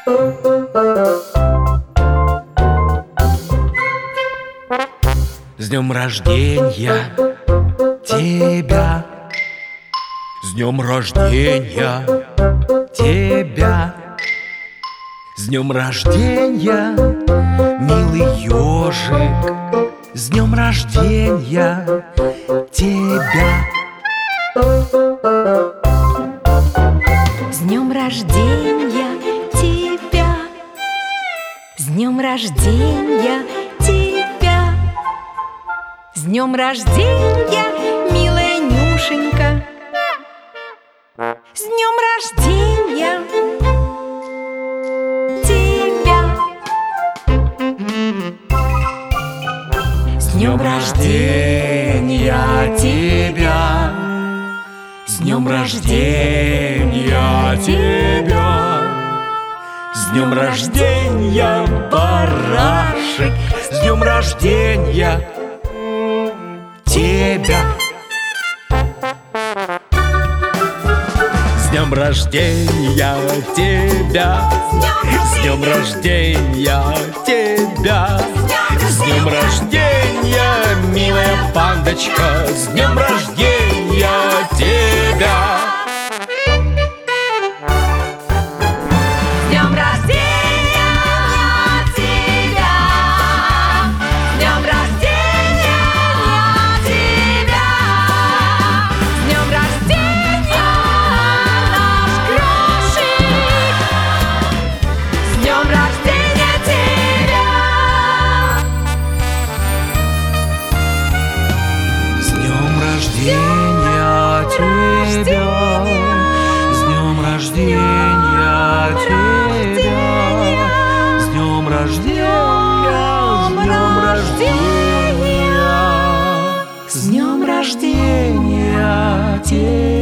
С днем рождения тебя, с днем рождения тебя, с днем рождения, милый ежик, с днем рождения тебя. С днем рождения тебя, с днем рождения тебя, с днем рождения, милая Нюшенька, с днем рождения тебя. С днем рождения тебя, с днем рождения тебя, с днем рождения, барашек, с днем рождения тебя. С днем рождения тебя, с днем рождения тебя, с днем рождения, милая пандочка, с днем рождения тебя. С днем рождения тебя, с днем рождения тебя, с днем рождения, наш крошик, с днем рождения тебя. С днем рождения тебя, с днем рождения тебя, с днем рождения, с днем рождения тебя.